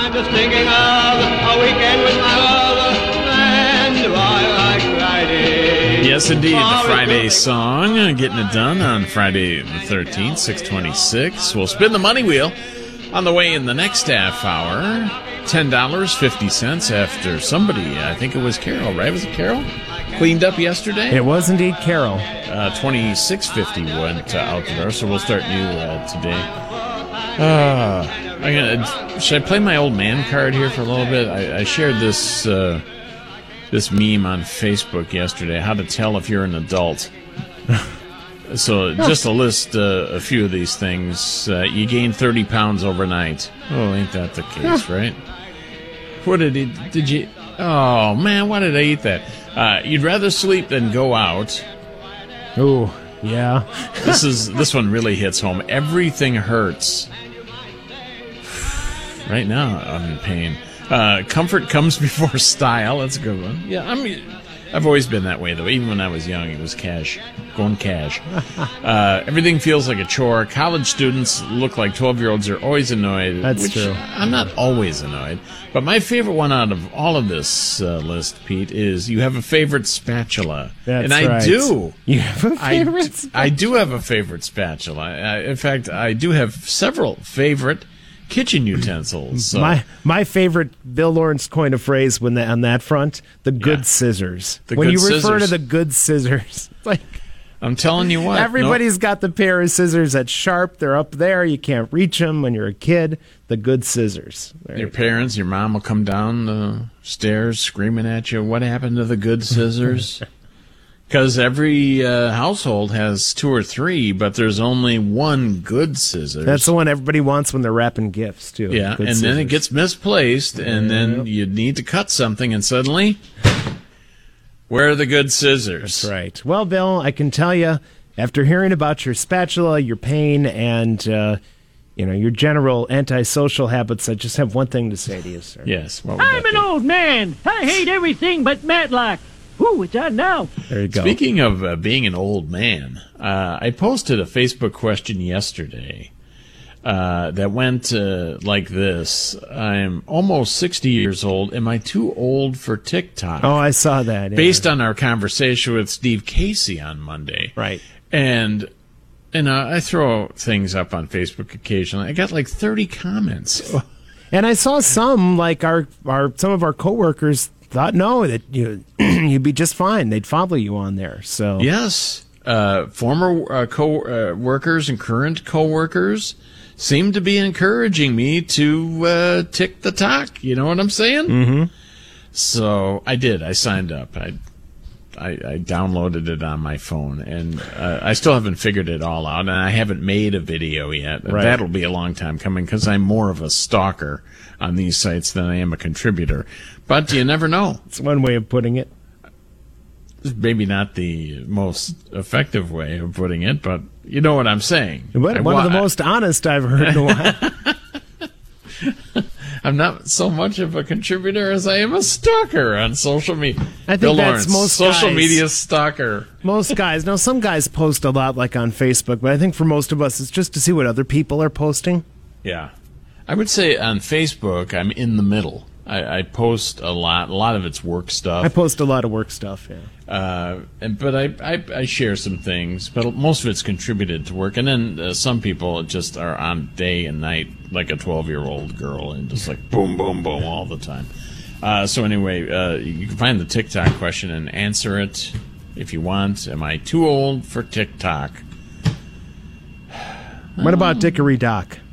I'm just thinking of a weekend with my love, and why I Friday. Yes, indeed, the Friday song, getting it done on Friday the 13th, 6:26. We'll spin the money wheel on the way in the next half hour. $10.50 after somebody, I think it was Carol, right? Was it Carol? Cleaned up yesterday? It was indeed Carol. $26.50 went out the door, so we'll start new today. Should I play my old man card here for a little bit? I shared this this meme on Facebook yesterday, how to tell if you're an adult. So just to list a few of these things. You gained 30 pounds overnight. Oh, ain't that the case, right? What did you... Oh, man, why did I eat that? You'd rather sleep than go out. Oh, yeah. This one really hits home. Everything hurts. Right now, I'm in pain. Comfort comes before style. That's a good one. Yeah, I've always been that way, though. Even when I was young, it was cash. Going cash. Everything feels like a chore. College students look like 12-year-olds are always annoyed. That's true. I'm not always annoyed. But my favorite one out of all of this list, Pete, is you have a favorite spatula. That's and I right. do. You have a favorite spatula? I do have a favorite spatula. In fact, I do have several favorite kitchen utensils. So. My favorite, Bill Lawrence coined a phrase on that front, the good scissors. When you refer to the good scissors, it's like... I'm telling you what. Everybody's got the pair of scissors that's sharp. They're up there. You can't reach them when you're a kid. The good scissors. Your parents, your mom will come down the stairs screaming at you, what happened to the good scissors? Because every household has 2 or 3, but there's only one good scissors. That's the one everybody wants when they're wrapping gifts, too. Yeah, and then it gets misplaced, and then you need to cut something, and suddenly... Where are the good scissors? That's right. Well, Bill, I can tell you, after hearing about your spatula, your pain, and your general antisocial habits, I just have one thing to say to you, sir. Yes. I'm an old man. I hate everything but Matlock. Ooh, it's on now. There you go. Speaking of being an old man, I posted a Facebook question yesterday that went like this. I'm almost 60 years old. Am I too old for TikTok? Oh, I saw that. Yeah. Based on our conversation with Steve Casey on Monday. Right. And I throw things up on Facebook occasionally. I got like 30 comments. And I saw some, like some of our coworkers thought, no, that you'd be just fine. They'd follow you on there. So yes. Former co-workers and current co-workers seem to be encouraging me to tick the talk. You know what I'm saying? Mm-hmm. So I did. I signed up. I downloaded it on my phone, and I still haven't figured it all out, and I haven't made a video yet. Right. That'll be a long time coming because I'm more of a stalker on these sites than I am a contributor. But you never know. It's one way of putting it. Maybe not the most effective way of putting it, but you know what I'm saying. One of the most honest I've heard in a while. I'm not so much of a contributor as I am a stalker on social media. I think Bill that's Lawrence, most social guys. media stalker. Most guys. Now, some guys post a lot, like on Facebook, but I think for most of us, it's just to see what other people are posting. Yeah. I would say on Facebook, I'm in the middle. I post a lot. A lot of it's work stuff. I post a lot of work stuff, yeah. But I share some things, but most of it's contributed to work. And then some people just are on day and night like a 12-year-old girl and just like boom, boom, boom all the time. So anyway, you can find the TikTok question and answer it if you want. Am I too old for TikTok? What about Dickory Dock?